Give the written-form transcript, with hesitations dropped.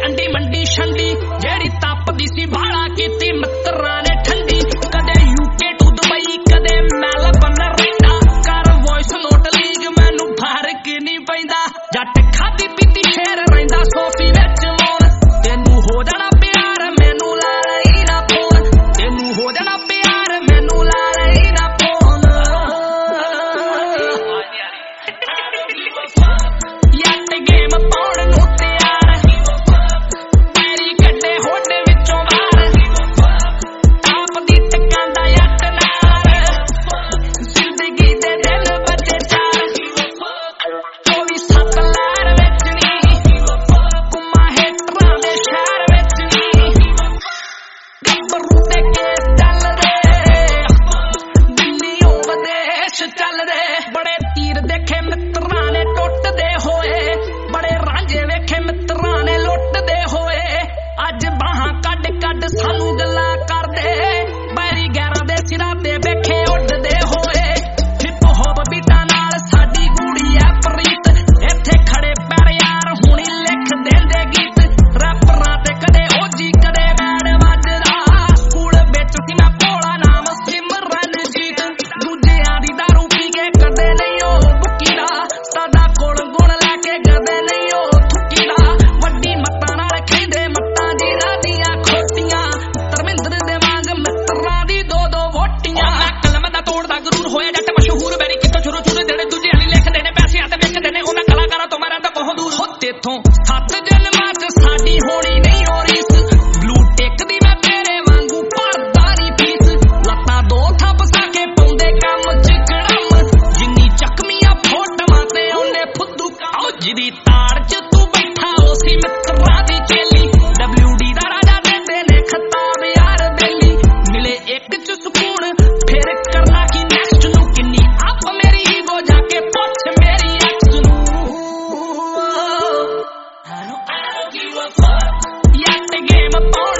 अंडी मंडी छंडी जेड़ी तपदी सी बाला कीती मित्रां ने ठंडी कदे यूके टू दुबई कदे मेलबर्न रहिंदा कर वॉइस नोट लीग मैनू फर्क नहीं पैंदा जट खादी पीती शेर रहिंदा सोफी विच मौन तेनू हो जाना प्यार मैनू ला रही ना फोन तेनू हो जाना प्यार मैनू ला रही ना फोन यट गेम पाउण नू तैयार पैरी कड्डे होडे विचों बाहर टाप दी टकांदा यट नाल जिंदगी दे दिल बचे चार 24/7 लहर विच नी कुम्मा हेटरां दे शहर विच नी गब्बरू ते केस चलदे दिल्ली उपदेश चलदे बड़े तीर देखे मित्रां ने टुटदे होए बड़े रांझे वेखे मित्रां ने लुटदे होए अज बाहां कड कड सानू गल्लां करदे बैरी 11 दे सिरां ते वेखे उड्डदे होए हिप हॉप बीटां नाल साडी गूड़ी ऐ प्रीत इत्थे खड़े पैर यार हुणी लिख देंदे गीत रैपरां ते कदे ओजी कदे बैड वजदा स्कूल विच सी मैं भोला नाम सिमरनजीत दूजियां दी दारू पी के कदे नहीं ओ बुकी दा साडा कोल गुण लैके कदे नहीं ओ थुकी दा वड्डी मत्तां नाल खेंदे मत्तां जिन्हां दियां खोटियां धर्मिंਦਰ दे वांग मित्रां दी दो दो वोटियां मैं कलम दा तोड़दा गरूर होया जट मशहूर बैरी कितों शुरू शुरू देने दूजियां नी लिखदे ने पैसियां ते विकदे ने ओ मैं कलाकारां तो मैं रहिंदा बहुत दूर हो तेथों 7 जन्मां च साडी होनी नहीं हो रीस ब्लू टिक दी मैं तेरे वांगू भरदा नी पीस लत्तां दो थप साके पाउंदे कम च कड़म जिन्नी चकमियां फोटवां ते ओने फुद्दू आओ जिदी ताड़ च तू बैठा उसी मित्रां दी चेली WD दा राजा देंदे ने खताब यार बेली मिले एक च सुकून फिर करना की नेक्स्ट नू किन्नी अप मेरी ईगो जाके पुछ मेरी एक्स नू I don't give a fuck यट गेम पाउण